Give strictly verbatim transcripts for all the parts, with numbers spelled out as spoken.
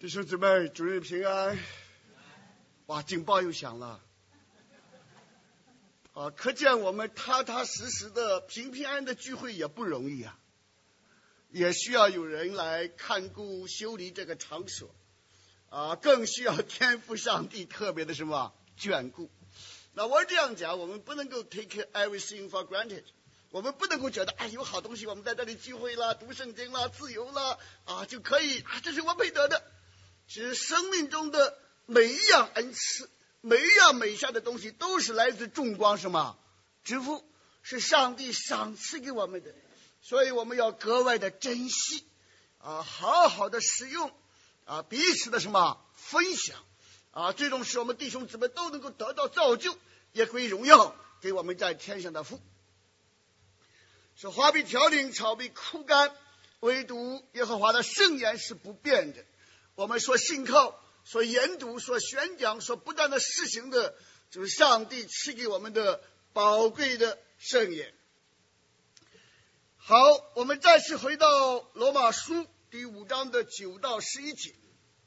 弟兄姊妹，主日平安！哇，警报又响了啊！可见我们踏踏实实的、平平安安的聚会也不容易啊，也需要有人来看顾修理这个场所啊，更需要天父上帝特别的什么眷顾。那我这样讲，我们不能够 take everything for granted， 我们不能够觉得哎有好东西，我们在这里聚会啦、读圣经啦、自由啦啊就可以啊，这是我配得的。其实生命中的每一样恩赐，每一样美善的东西，都是来自众光什么之父，是上帝赏赐给我们的，所以我们要格外的珍惜啊，好好的使用啊，彼此的什么分享啊，最终使我们弟兄姊妹都能够得到造就，也归荣耀给我们在天上的父。说花必凋零，草必枯干，唯独耶和华的圣言是不变的。我们所信靠、所研读、所宣讲、所不断的实行的，就是上帝赐给我们的宝贵的圣言。好，我们再次回到罗马书第五章的九到十一节。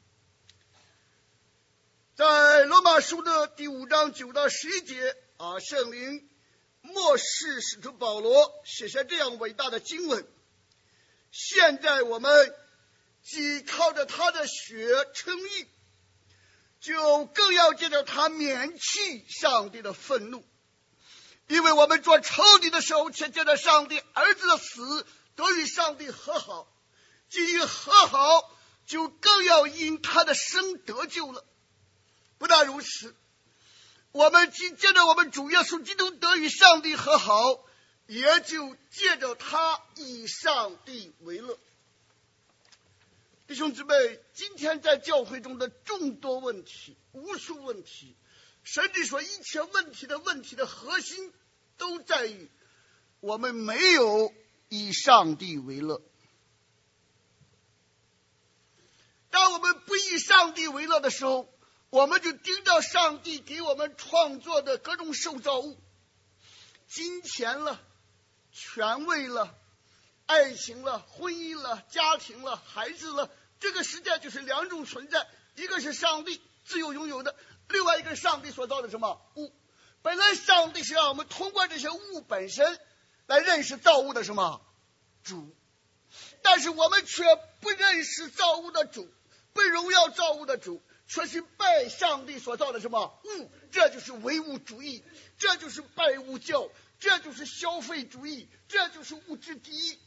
在罗马书的第五章九到十一节啊，圣灵默示使徒保罗写下这样伟大的经文：现在我们既靠着他的血称义，就更要借着他免去上帝的愤怒，因为我们做仇敌的时候，却借着上帝儿子的死得与上帝和好，既已和好，就更要因他的生得救了。不但如此，我们既借着我们主耶稣基督得与上帝和好，也就借着他以上帝为乐。弟兄姊妹，今天在教会中的众多问题、无数问题，甚至说一切问题的问题的核心都在于我们没有以上帝为乐。当我们不以上帝为乐的时候，我们就盯着上帝给我们创作的各种受造物，金钱了、权位了、爱情了、婚姻了、家庭了、孩子了，这个世界就是两种存在，一个是上帝自由拥有的，另外一个是上帝所造的什么物。本来上帝是让我们通过这些物本身来认识造物的什么主，但是我们却不认识造物的主，不荣耀造物的主，却是拜上帝所造的什么物，这就是唯物主义，这就是拜物教，这就是消费主义，这就是物质第一。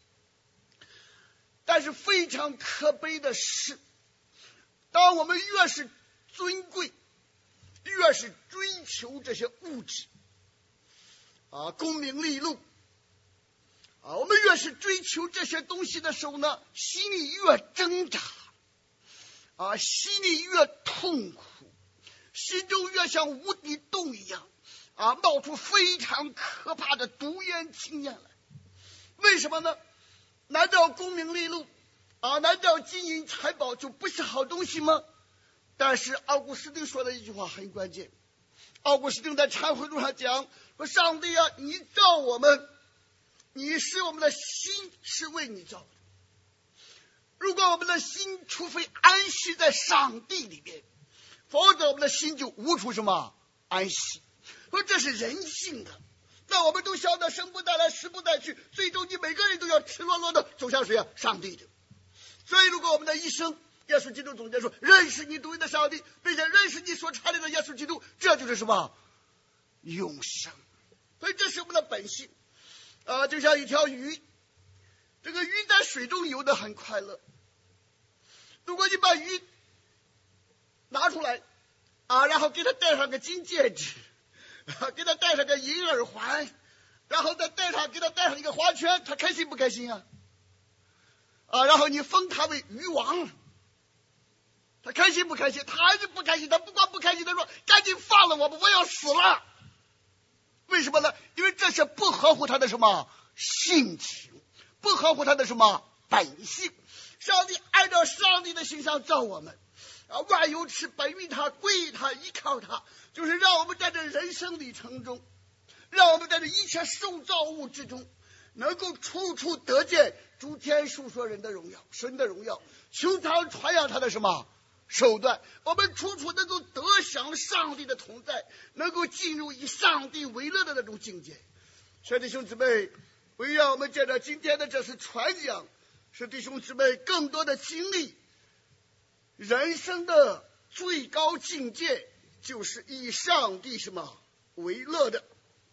但是非常可悲的是，当我们越是尊贵，越是追求这些物质啊，功名利禄啊，我们越是追求这些东西的时候呢，心里越挣扎啊，心里越痛苦，心中越像无底洞一样啊，冒出非常可怕的毒烟经验来。为什么呢？难道功名利禄啊，难道金银财宝就不是好东西吗？但是奥古斯丁说的一句话很关键。奥古斯丁在忏悔录上讲说，上帝啊，你造我们，你使我们的心是为你造的，如果我们的心除非安息在上帝里边，否则我们的心就无处什么安息。说这是人性的，那我们都晓得生不带来死不带去，最终你每个人都要赤裸裸的走向谁啊？上帝的。所以如果我们的一生，耶稣基督总结说，认识你独一的上帝，并且认识你所差来的耶稣基督，这就是什么永生。所以这是我们的本性啊，就像一条鱼，这个鱼在水中游得很快乐，如果你把鱼拿出来啊，然后给它戴上个金戒指，给它戴上个银耳环，然后再戴上给它戴上一个花圈，它开心不开心啊？啊，然后你封它为鱼王，他开心不开心？他还是不开心。他不光不开心，他说赶紧放了我吧，我要死了。为什么呢？因为这是不合乎他的什么性情，不合乎他的什么本性。上帝按照上帝的形象造我们啊，万有是本于他，归于他，依靠他，就是让我们在这人生旅程中，让我们在这一切受造物之中， 能够处处得见诸天述说人的荣耀，神的荣耀，求他传扬他的什么手段，我们处处能够得享上帝的同在，能够进入以上帝为乐的那种境界。所以弟兄姊妹，我愿我们借着今天的这次传讲，使弟兄姊妹更多的经历人生的最高境界，就是以上帝什么为乐的。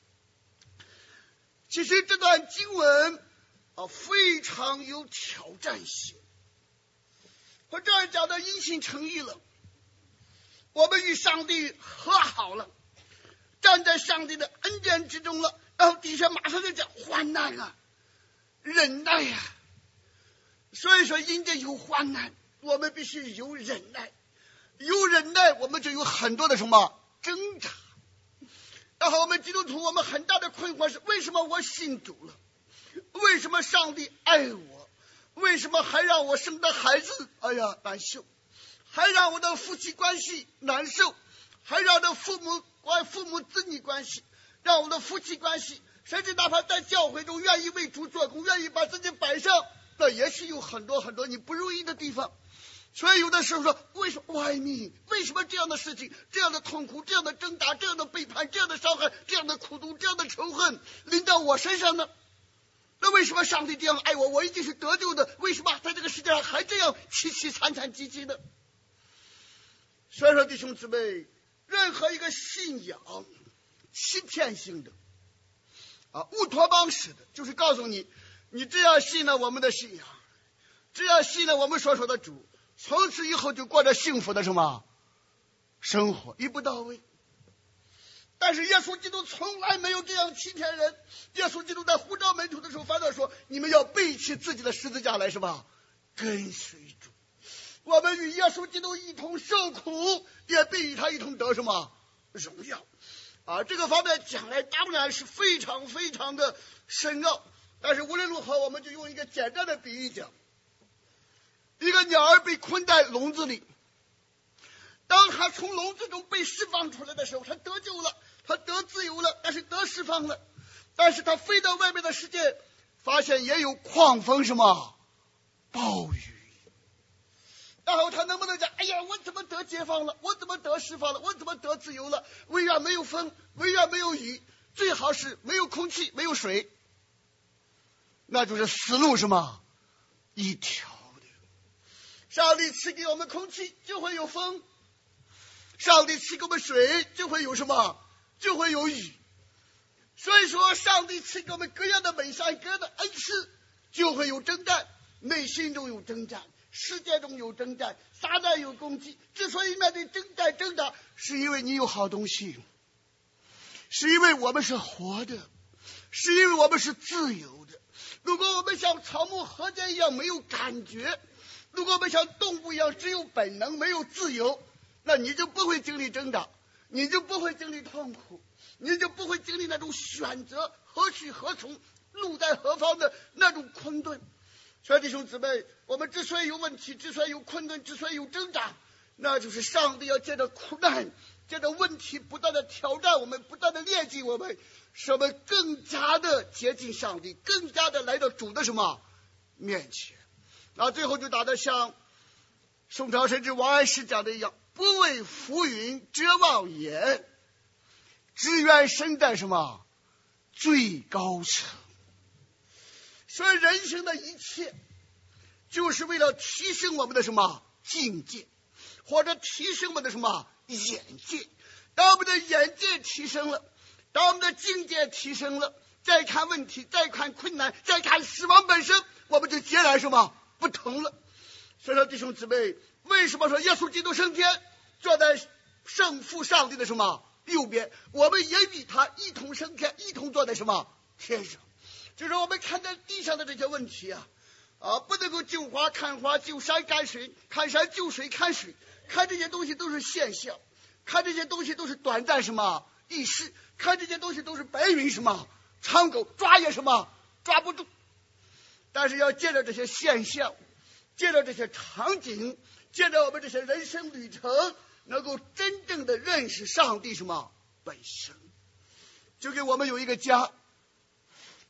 其实这段经文啊非常有挑战性，我这儿讲的因信称义了，我们与上帝和好了，站在上帝的恩典之中了，然后底下马上就讲患难啊，忍耐呀、啊。所以说因着有患难，我们必须有忍耐，有忍耐我们就有很多的什么挣扎。然后我们基督徒，我们很大的困惑是，为什么我信主了，为什么上帝爱我，为什么还让我生的孩子哎呀难受，还让我的夫妻关系难受，还让我的父母关父母子女关系，让我的夫妻关系，甚至哪怕在教会中愿意为主做工，愿意把自己摆上，那也许有很多很多你不如意的地方。所以有的时候说，为什么我爱你？为什么这样的事情，这样的痛苦，这样的挣扎，这样的背叛，这样的伤害，这样的苦毒，这样的仇恨临到我身上呢？那为什么上帝这样爱我？我已经是得救的，为什么在这个世界上还这样凄凄惨惨戚戚的？所以说弟兄姊妹，任何一个信仰欺骗性的啊，乌托邦式的，就是告诉你，你这样信了我们的信仰，这样信了我们所说的主，从此以后就过着幸福的什么生活，一步到位。但是耶稣基督从来没有这样欺骗人。耶稣基督在呼召门徒的时候，反倒说，你们要背起自己的十字架来什么跟随主。我们与耶稣基督一同受苦，也必与他一同得什么荣耀啊！这个方面讲来当然是非常非常的深奥，但是无论如何，我们就用一个简单的比喻讲，一个鸟儿被困在笼子里，当他从笼子中被释放出来的时候，他得救了，他得自由了，但是得释放了，但是他飞到外面的世界，发现也有狂风什么暴雨，然后他能不能讲，哎呀，我怎么得解放了，我怎么得释放了，我怎么得自由了？唯愿没有风，唯愿没有雨，最好是没有空气，没有水，那就是死路什么一条的。上帝赐给我们空气，就会有风；上帝赐给我们水，就会有什么？就会有雨。所以说，上帝赐给我们各样的美善，各样的恩赐，就会有征战，内心中有征战，世界中有征战，撒旦有攻击。之所以面对征战挣扎，是因为你有好东西，是因为我们是活的，是因为我们是自由的。如果我们像草木禾秸一样没有感觉，如果我们像动物一样只有本能没有自由，那你就不会经历挣扎，你就不会经历痛苦，你就不会经历那种选择何去何从，路在何方的那种困顿。所以弟兄姊妹，我们之所以有问题，之所以有困顿，之所以有挣扎，那就是上帝要借着苦难，借着问题不断的挑战我们，不断的炼净我们，使我们更加的接近上帝，更加的来到主的什么面前。然后最后就打得像宋朝甚至王安石讲的一样，不为浮云遮望眼，只愿身在什么最高层。所以人生的一切就是为了提升我们的什么境界，或者提升我们的什么眼界。当我们的眼界提升了，当我们的境界提升了，再看问题，再看困难，再看死亡本身，我们就截然什么不同了。所以说弟兄姊妹，为什么说耶稣基督升天，坐在圣父上帝的什么右边，我们也与他一同升天，一同坐在什么天上。就是我们看在地上的这些问题啊啊，不能够就花看花，就山看水，看山就水看水，看这些东西都是现象，看这些东西都是短暂什么一时，看这些东西都是白云什么长狗，抓也什么抓不住。但是要借着这些现象，借着这些场景，借着我们这些人生旅程，能够真正的认识上帝什么本身，就给我们有一个家，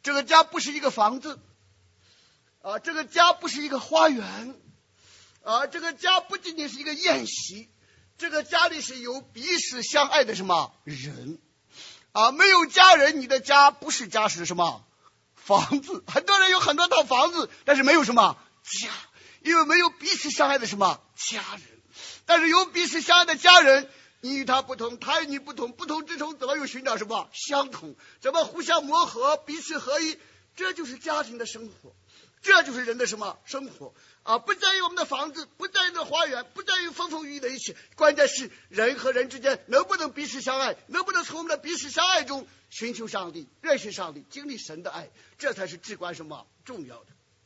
这个家不是一个房子啊，这个家不是一个花园啊，这个家不仅仅是一个宴席，这个家里是有彼此相爱的什么人啊？没有家人，你的家不是家，是什么房子？很多人有很多套房子，但是没有什么家，因为没有彼此相爱的什么家人。但是有彼此相爱的家人，你与他不同，他与你不同，不同之处怎么又寻找什么相同？怎么互相磨合，彼此合一？这就是家庭的生活，这就是人的什么生活啊？不在于我们的房子，不在于的花园，不在于风风雨雨的一切，关键是人和人之间能不能彼此相爱，能不能从我们的彼此相爱中寻求上帝，认识上帝，经历神的爱，这才是至关什么重要的。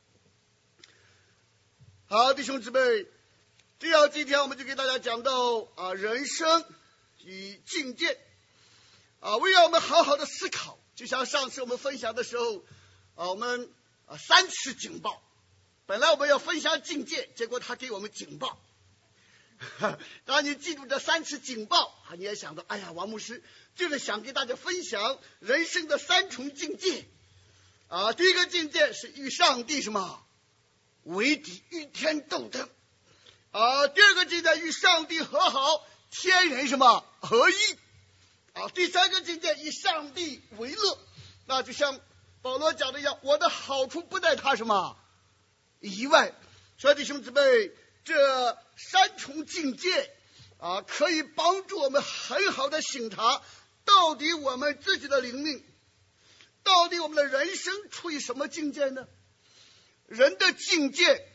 好，弟兄姊妹，这样今天我们就给大家讲到啊人生与境界啊，为了我们好好的思考，就像上次我们分享的时候啊，我们啊三次警报，本来我们要分享境界，结果他给我们警报。当你记住这三次警报啊，你也想到，哎呀，王牧师就是想给大家分享人生的三重境界啊。第一个境界是与上帝什么为敌，与天斗争啊。第二个境界与上帝和好，天人什么合一啊。第三个境界以上帝为乐，那就像保罗讲的一样，我的好处不在他什么以外。所以弟兄姊妹，这三重境界啊，可以帮助我们很好的省察，到底我们自己的灵命，到底我们的人生处于什么境界呢？人的境界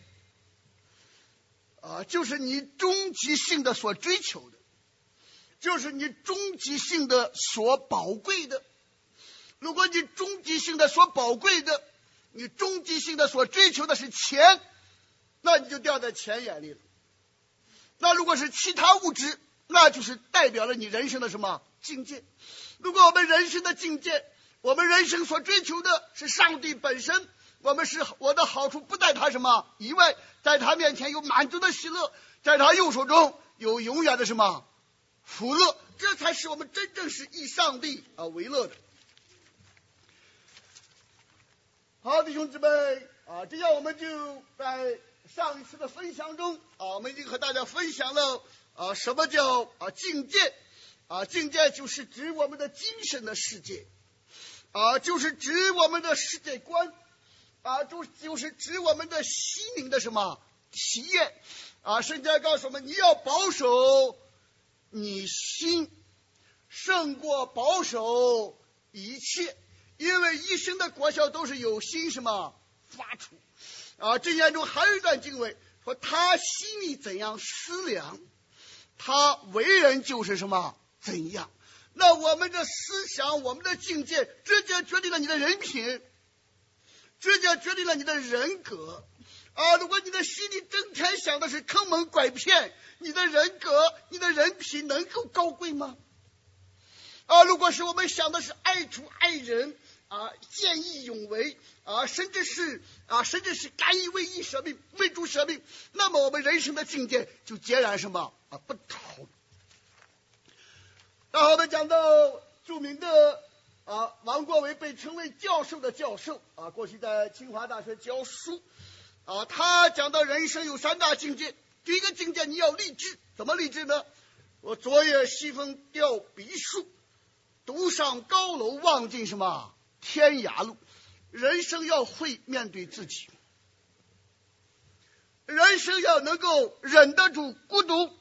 啊，就是你终极性的所追求的，就是你终极性的所宝贵的。如果你终极性的所宝贵的，你终极性的所追求的是钱，那你就掉在钱眼里了。那如果是其他物质，那就是代表了你人生的什么境界。如果我们人生的境界，我们人生所追求的是上帝本身，我们是我的好处不在他什么以外，在他面前有满足的喜乐，在他右手中有永远的什么福乐，这才是我们真正是以上帝啊为乐的。好，弟兄姊妹啊，这样我们就在上一次的分享中啊，我们已经和大家分享了啊什么叫啊境界啊，境界就是指我们的精神的世界啊，就是指我们的世界观啊，就就是指我们的心灵的什么体验啊。圣经告诉我们，你要保守你心胜过保守一切，因为一生的果效都是由心什么发出啊。箴言中还有一段经文说，他心里怎样思量，他为人就是什么怎样。那我们的思想，我们的境界，直接决定了你的人品，直接决定了你的人格啊。如果你的心里整天想的是坑蒙拐骗，你的人格，你的人品能够高贵吗？啊，如果是我们想的是爱主爱人啊，见义勇为啊，甚至是啊，甚至是甘于为义舍命，为主舍命，那么我们人生的境界就截然什么啊不同。然后我们讲到著名的啊王国维，被称为教授的教授啊，过去在清华大学教书啊，他讲到人生有三大境界。第一个境界，你要立志，怎么立志呢？我昨夜西风凋碧树，独上高楼望尽什么天涯路。人生要会面对自己，人生要能够忍得住孤独，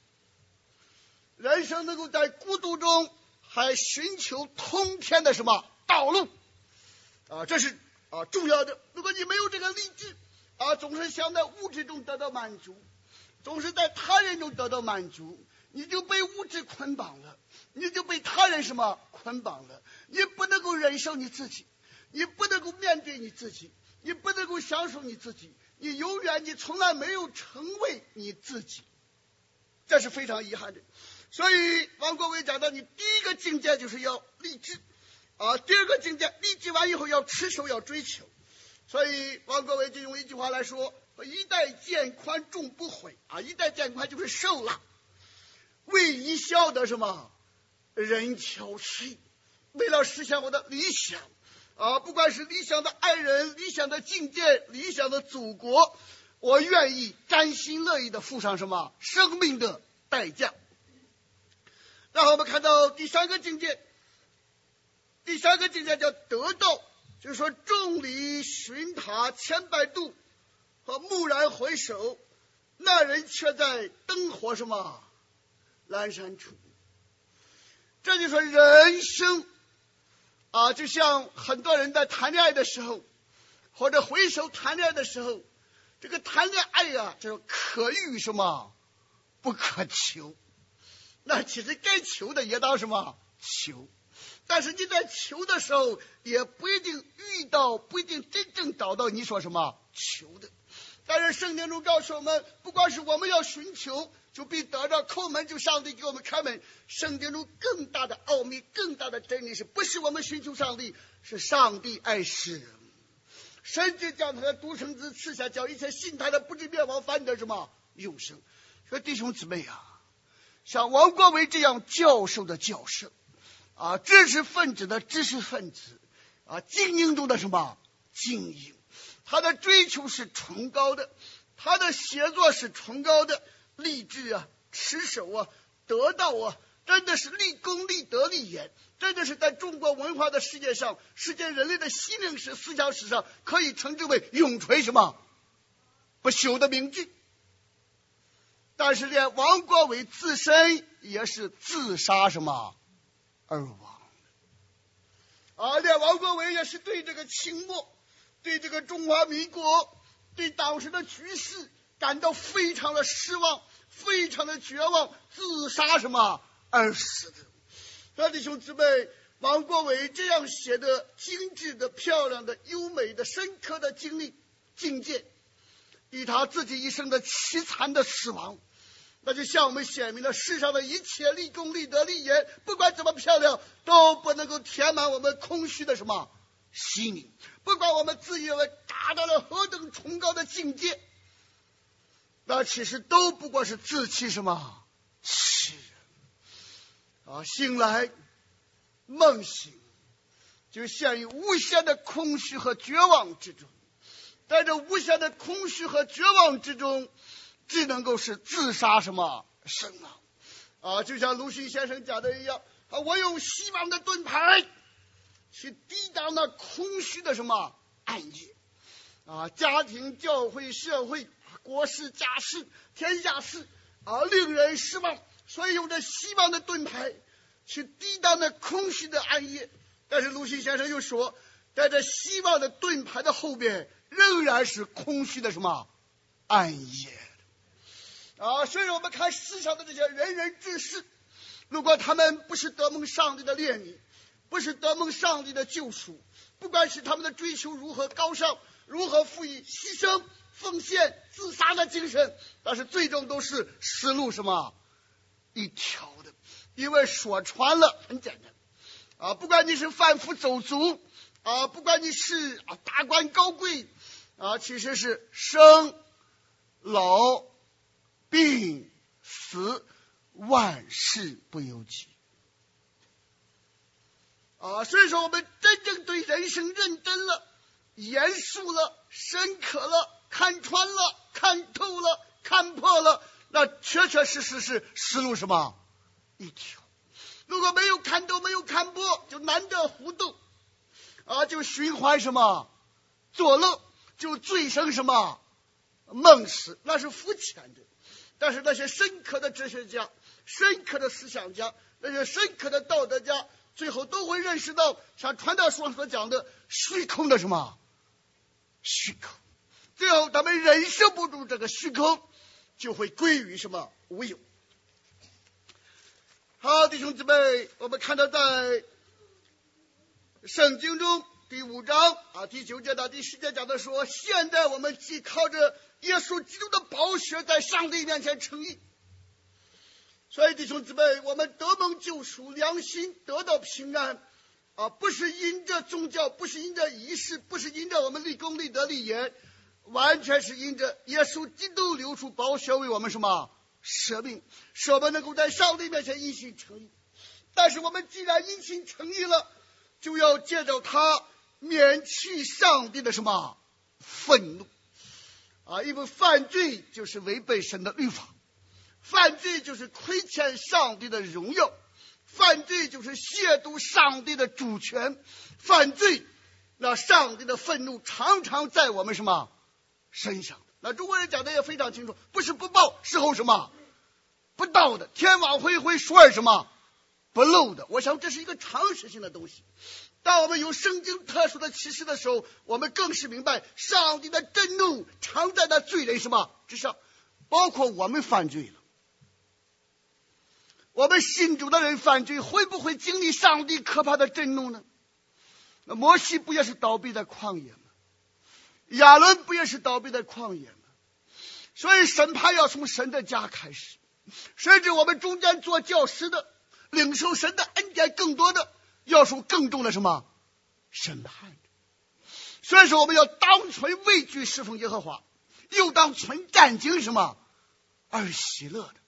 人生能够在孤独中还寻求通天的什么道路啊，这是啊重要的。如果你没有这个立志啊，总是想在物质中得到满足，总是在他人中得到满足，你就被物质捆绑了，你就被他人什么捆绑了，你不能够忍受你自己，你不能够面对你自己，你不能够享受你自己，你永远你从来没有成为你自己，这是非常遗憾的。所以王国维讲到，你第一个境界就是要立志啊，第二个境界立志完以后要持守，要追求。所以王国维就用一句话来说，一代渐宽终不悔啊，一代渐宽就是瘦了，为一笑的什么人憔悴。为了实现我的理想啊，不管是理想的爱人、理想的境界、理想的祖国，我愿意甘心乐意的付上什么生命的代价。然后我们看到第三个境界，第三个境界叫得道，就是说众里寻他千百度，和蓦然回首，那人却在灯火什么阑珊处。这就说人生啊，就像很多人在谈恋爱的时候，或者回首谈恋爱的时候，这个谈恋爱呀，这可遇什么不可求。那其实该求的也当什么求，但是你在求的时候也不一定遇到，不一定真正找到你说什么求的。但是圣经中告诉我们，不光是我们要寻求，就必得着，叩门就上帝给我们开门。圣经中更大的奥秘，更大的真理，是不是我们寻求上帝，是上帝爱世人，甚至将他的独生子赐下，叫一切信他的不至灭亡，反得什么永生。说弟兄姊妹啊，像王国维这样教授的教授啊，知识分子的知识分子啊，精英中的什么精英，他的追求是崇高的，他的写作是崇高的，立志啊，持守啊，得道啊，真的是立功立德立言，真的是在中国文化的世界上，世界人类的心灵史思想史上可以称之为永垂什么不朽的名句。但是连王国维自身也是自杀什么而亡啊！连王国维也是对这个清末，对这个中华民国，对当时的局势感到非常的失望，非常的绝望，自杀什么而死的。那弟兄姊妹，王国维这样写的精致的、漂亮的、优美的、深刻的经历境界，与他自己一生的凄惨的死亡，那就向我们显明了世上的一切立功立德立言，不管怎么漂亮，都不能够填满我们空虚的什么心灵。不管我们自以为达到了何等崇高的境界，那其实都不过是自欺什么欺人啊！醒来梦醒，就陷于无限的空虚和绝望之中，在这无限的空虚和绝望之中，只能够是自杀什么身亡啊！就像鲁迅先生讲的一样啊，我用希望的盾牌去抵挡那空虚的什么暗夜啊！家庭、教会、社会、国事、家事、天下事啊，令人失望，所以用这希望的盾牌去抵挡那空虚的暗夜。但是鲁迅先生又说，在这希望的盾牌的后边，仍然是空虚的什么暗夜啊！所以我们看世上的这些仁人志士，如果他们不是得蒙上帝的怜悯，不是得蒙上帝的救赎，不管是他们的追求如何高尚，如何赋予牺牲奉献自杀的精神，但是最终都是死路什么一条的。因为说穿了很简单啊，不管你是贩夫走卒啊，不管你是啊达官高贵啊，其实是生老病死，万事不由己啊！所以说，我们真正对人生认真了、严肃了、深刻了、看穿了、看透了、看破了，那确确实实是死路什么一条。如果没有看透、没有看破，就难得糊涂啊，就循环什么作乐，就醉生什么梦死，那是肤浅的。但是那些深刻的哲学家、深刻的思想家、那些深刻的道德家，最后都会认识到，像传道书上所讲的虚空的什么虚空，最后他们忍受不住这个虚空，就会归于什么无有。好，弟兄姊妹，我们看到在圣经中第五章啊第九节到第十节讲的说，现在我们既靠着耶稣基督的宝血在上帝面前称义，所以弟兄姊妹，我们得蒙救赎，良心得到平安啊，不是因着宗教，不是因着仪式，不是因着我们立功立德立言，完全是因着耶稣基督流出宝血为我们什么舍命，使我们能够在上帝面前因信称义。但是我们既然因信称义了，就要借着他免去上帝的什么愤怒啊？因为犯罪就是违背神的律法，犯罪就是亏欠上帝的荣耀，犯罪就是亵渎上帝的主权，犯罪那上帝的愤怒常常在我们什么身上。那中国人讲的也非常清楚，不是不报，时候什么不到的，天网恢恢，疏而什么不漏的。我想这是一个常识性的东西。当我们有圣经特殊的启示的时候，我们更是明白上帝的震怒常在那罪人什么之上，包括我们犯罪了。我们信主的人犯罪，会不会经历上帝可怕的震怒呢？那摩西不也是倒闭在旷野吗？亚伦不也是倒闭在旷野吗？所以审判要从神的家开始，甚至我们中间做教师的，领受神的恩典更多的，要受更重的什么审判。所以说我们要当存畏惧侍奉耶和华，又当存战兢什么而喜乐的。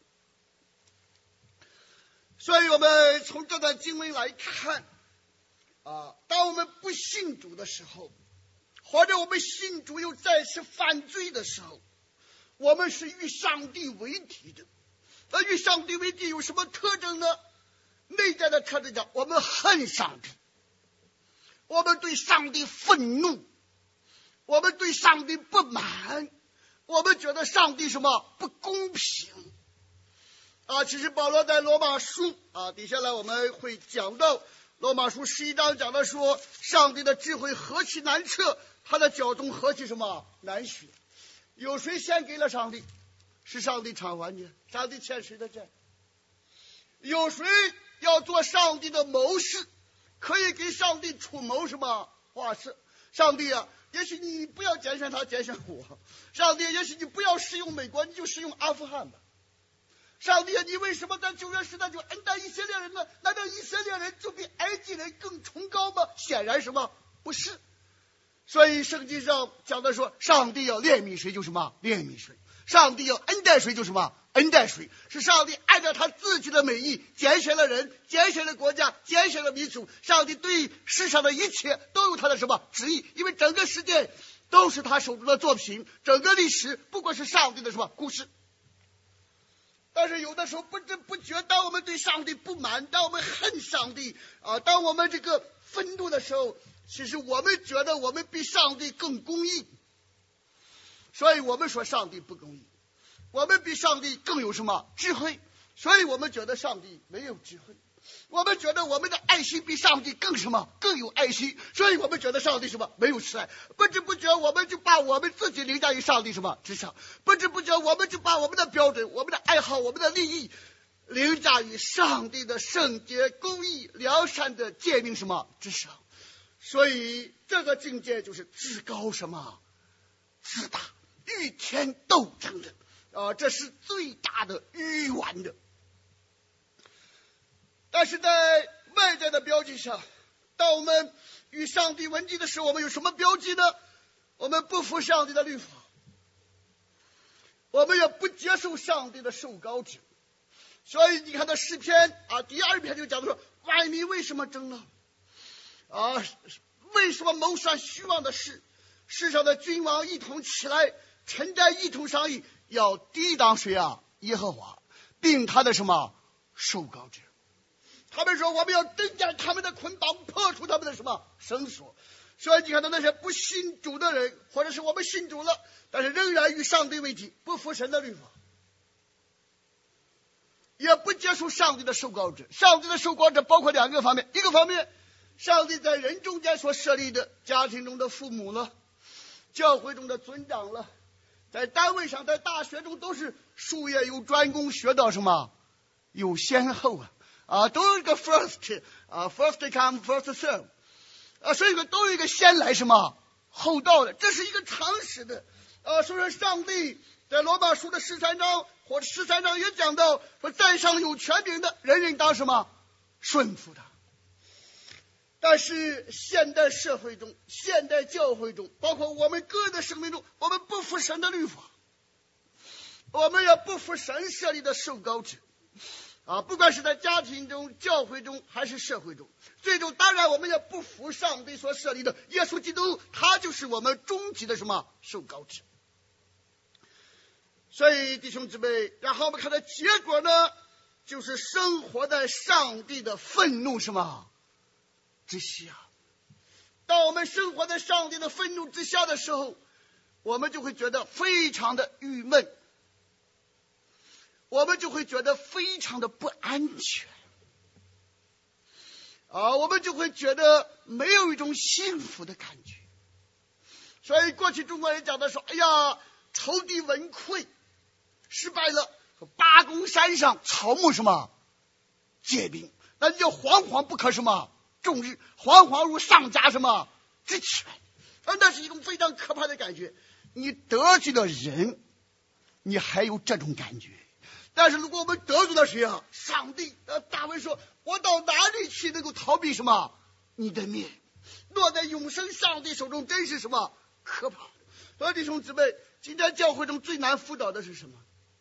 所以我们从这段经文来看啊，当我们不信主的时候，或者我们信主又再次犯罪的时候，我们是与上帝为敌的。那与上帝为敌有什么特征呢？内在的特征叫我们恨上帝，我们对上帝愤怒，我们对上帝不满，我们觉得上帝什么不公平啊。其实保罗在罗马书啊，底下来我们会讲到罗马书十一章讲到说，上帝的智慧何其难测，他的脚踪何其什么难学。有谁献给了上帝？是上帝偿还的，上帝欠谁的债？有谁要做上帝的谋士，可以给上帝出谋什么话事？上帝啊，也许你不要拣选他，拣选我。上帝，也许你不要使用美国，你就使用阿富汗吧。上帝啊，你为什么在旧约时代就恩待以色列人呢？难道以色列人就比埃及人更崇高吗？显然什么不是。所以圣经上讲的说，上帝要怜悯谁就什么怜悯谁，上帝要恩待谁就什么恩待谁，是上帝按照他自己的美意拣选了人，拣选了国家，拣选了民族。上帝对世上的一切都有他的什么旨意，因为整个世界都是他手中的作品，整个历史不过是上帝的什么故事。但是有的时候不知不觉，当我们对上帝不满，当我们恨上帝啊，当我们这个愤怒的时候，其实我们觉得我们比上帝更公义，所以我们说上帝不公义。我们比上帝更有什么智慧，所以我们觉得上帝没有智慧。我们觉得我们的爱心比上帝更什么更有爱心，所以我们觉得上帝什么没有慈爱。不知不觉我们就把我们自己凌驾于上帝什么之上，不知不觉我们就把我们的标准，我们的爱好，我们的利益凌驾于上帝的圣洁公义良善的诫命什么之上。所以这个境界就是至高什么自大，与天斗争的啊，这是最大的愚顽的。但是在外在的标记上，当我们与上帝为敌的时候，我们有什么标记呢？我们不服上帝的律法，我们也不接受上帝的受膏者。所以你看到诗篇啊，第二篇就讲的说，万民为什么争闹啊？为什么谋算虚妄的事？世上的君王一同起来，臣在一同商议，要抵挡谁啊？耶和华，并他的什么受膏者。他们说我们要挣解他们的捆绑，破除他们的什么绳索。所以你看到那些不信主的人，或者是我们信主了，但是仍然与上帝为敌，不服神的律法，也不接受上帝的受膏者。上帝的受膏者包括两个方面，一个方面，上帝在人中间所设立的家庭中的父母了，教会中的尊长了，在单位上，在大学中都是术业有专攻，学到什么有先后啊。啊，都有一个 first 啊 ，first come first serve 啊，所以说都有一个先来什么后到的，这是一个常识的啊。所以说上帝在罗马书的十三章或者十三章也讲到说，在上有权柄的人人当什么顺服他。但是现代社会中，现代教会中，包括我们个人的生命中，我们不服神的律法，我们也不服神设立的受膏者。 啊，不管是在家庭中、教会中还是社会中，最终当然我们也不服上帝所设立的耶稣基督，他就是我们终极的什么受膏者。所以弟兄姊妹，然后我们看到结果呢，就是生活在上帝的愤怒什么之下。当我们生活在上帝的愤怒之下的时候，我们就会觉得非常的郁闷，我们就会觉得非常的不安全啊，我们就会觉得没有一种幸福的感觉。所以过去中国人讲的说，哎呀，仇敌闻溃失败了，八公山上草木什么结冰，那就惶惶不可什么终日，惶惶如丧家什么之犬啊，那是一种非常可怕的感觉。你得罪了人，你还有这种感觉，但是如果我们得罪了谁啊？上帝。呃，大卫说，我到哪里去能够逃避什么你的面？落在永生上帝手中，真是什么可怕。所以弟兄姊妹，今天教会中最难辅导的是什么？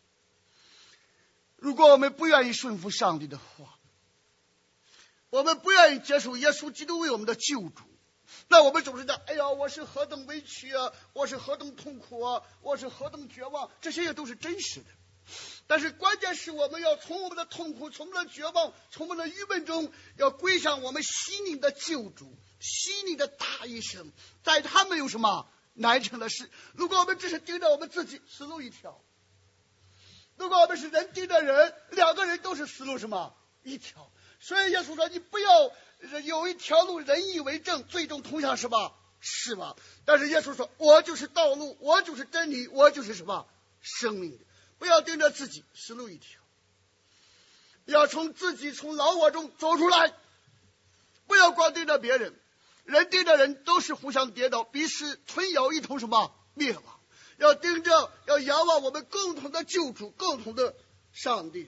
如果我们不愿意顺服上帝的话，我们不愿意接受耶稣基督为我们的救主，那我们总是讲，哎呀，我是何等委屈啊，我是何等痛苦啊，我是何等绝望，这些也都是真实的。但是关键是我们要从我们的痛苦，从我们的绝望，从我们的郁闷中，要归上我们心灵的救主，心灵的大医生，在他没有什么难成的事。如果我们只是盯着我们自己，死路一条；如果我们是人盯着人，两个人都是死路什么一条。所以耶稣说，你不要有一条路人以为正，最终通向什么是吧？但是耶稣说，我就是道路，我就是真理，我就是什么生命的。不要盯着自己，死路一条，要从自己从老我中走出来，不要光盯着别人，人盯着人都是互相跌倒，彼此吞咬，一同什么灭亡。要盯着，要仰望我们共同的救主，共同的上帝。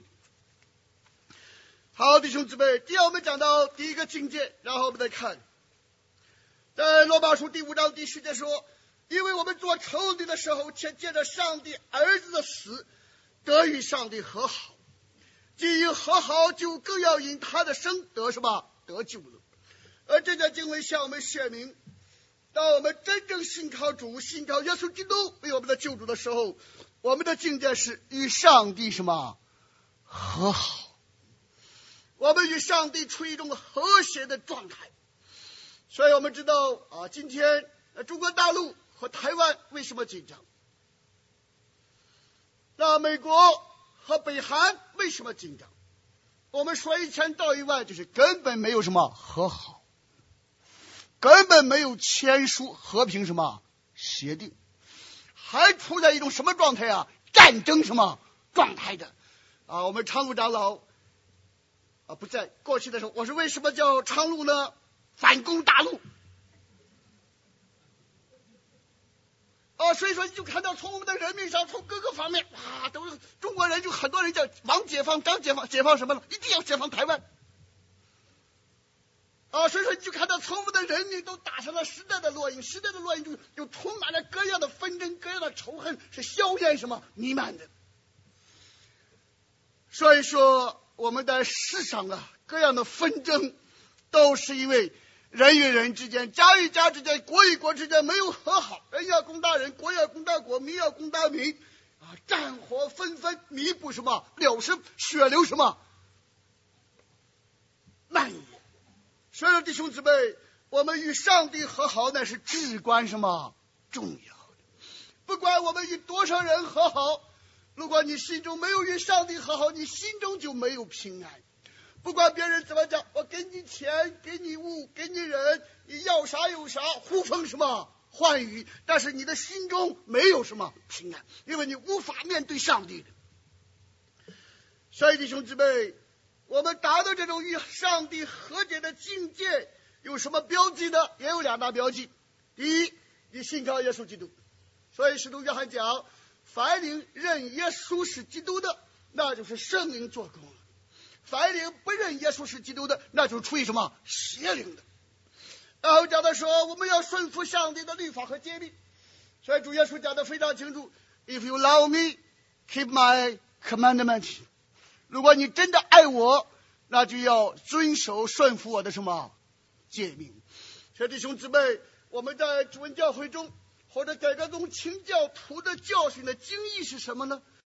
好，弟兄姊妹，第二我们讲到第一个境界，然后我们再看，在罗马书第五章第十节说，因为我们做仇敌的时候，且借着上帝儿子的死得与上帝和好，既因和好，就更要因他的生得什么得救了。而这节经文向我们显明，当我们真正信靠主，信靠耶稣基督为我们的救主的时候，我们的境界是与上帝什么和好，我们与上帝处于一种和谐的状态。所以我们知道啊，今天中国大陆和台湾为什么紧张？那美国和北韩为什么紧张？我们说一千道一万，就是根本没有什么和好，根本没有签署和平什么协定，还处在一种什么状态啊？战争什么状态的啊？我们昌路长老啊不在，过去的时候，我说为什么叫昌路呢？反攻大陆啊，所以说你就看到从我们的人民上，从各个方面啊，都是中国人，就很多人叫王解放、张解放，解放什么了？一定要解放台湾啊！所以说你就看到从我们的人民都打上了时代的烙印，时代的烙印就就充满了各样的纷争，各样的仇恨，是硝烟什么弥漫的。所以说我们在世上啊，各样的纷争都是因为人与人之间、家与家之间、国与国之间没有和好，人要攻打人，国要攻打国，民要攻打民啊，战火纷纷，弥补什么了生，血流什么蔓延。所有弟兄姊妹，我们与上帝和好，那是至关什么重要的。不管我们与多少人和好，如果你心中没有与上帝和好，你心中就没有平安。不管别人怎么讲，我给你钱，给你物，给你人，你要啥有啥，呼风什么唤雨，但是你的心中没有什么平安，因为你无法面对上帝的。所以弟兄姊妹，我们达到这种与上帝和解的境界，有什么标记呢？也有两大标记。第一，你信靠耶稣基督。所以使徒约翰讲，凡灵认耶稣是基督的，那就是圣灵做工了。凡灵不认耶稣是基督的，那就是出于什么邪灵的。然后讲的说，我们要顺服上帝的律法和诫命。所以主耶稣讲的非常清楚， If you love me, keep my commandment。 如果你真的爱我，那就要遵守顺服我的什么诫命。所以弟兄姊妹，我们在主恩教会中或者改革中请教徒的教训的经义是什么呢？